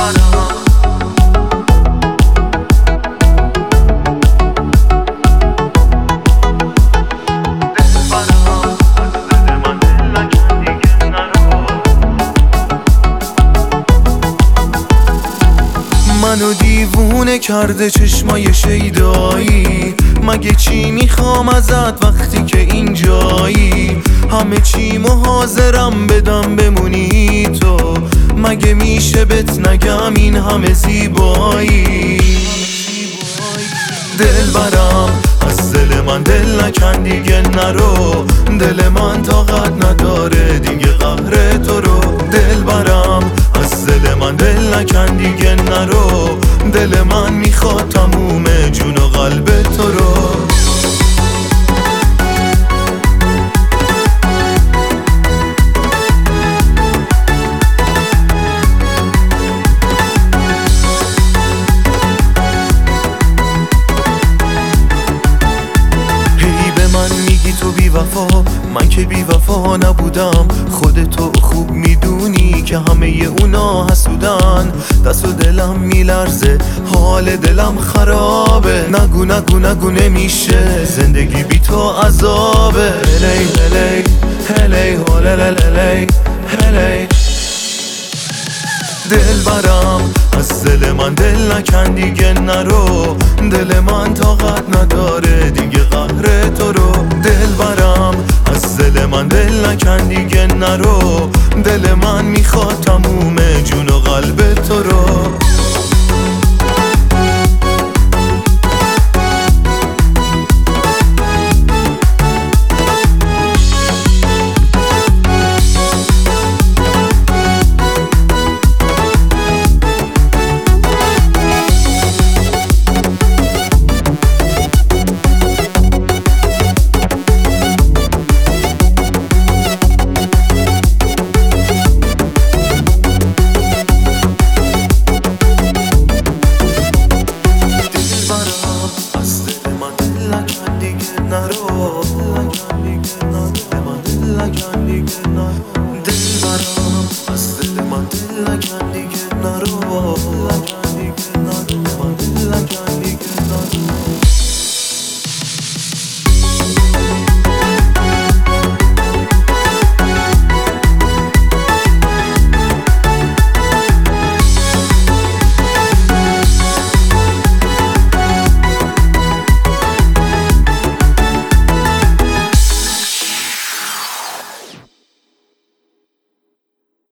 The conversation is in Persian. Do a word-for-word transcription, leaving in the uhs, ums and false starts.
منو دیوونه کرده چشمای شیدایی. مگه چی میخوام ازت وقتی که اینجایی؟ همه چیمو حاضرم بدم بمونی تو. مگه میشه بهت نگم این همه زیبایی؟ دل برم از دل من دل نکن دیگه نرو. دل من طاقت نداره دیگه قهر تو رو. دل برم از دل من دل نکن دیگه نرو. دل من میخواد تموم جون و قلب تو رو. میگی تو بی وفا، من که بی وفا نبودم. خودتو خوب میدونی که همه اونا حسودن. دست و دلم میلرزه، حال دلم خرابه. نگو نگو نگو نمیشه، زندگی بی تو عذابه. هلی هلی هلی هلی هلی. دل برم از دل من دل نکن دیگه نرو. دل من طاقت نداره دیگه قهر تو رو. دل برم از دل من دل نکن دیگه نرو. دل من میخواد تموم